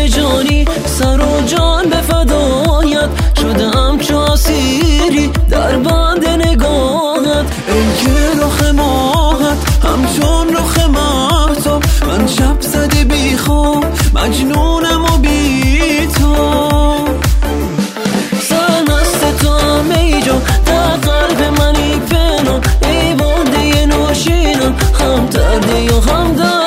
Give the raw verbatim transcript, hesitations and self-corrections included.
جانی سر و جان به فدایت شدم چو اسیری در بند نگاهت. ای که رخ ماهت همچون رخ مهتاب، من شب زده بی خواب مجنونم و بی تو. سرمست تو هم ای جان در قلب منی پنهان، ای باده نوشینم هم درده و هم در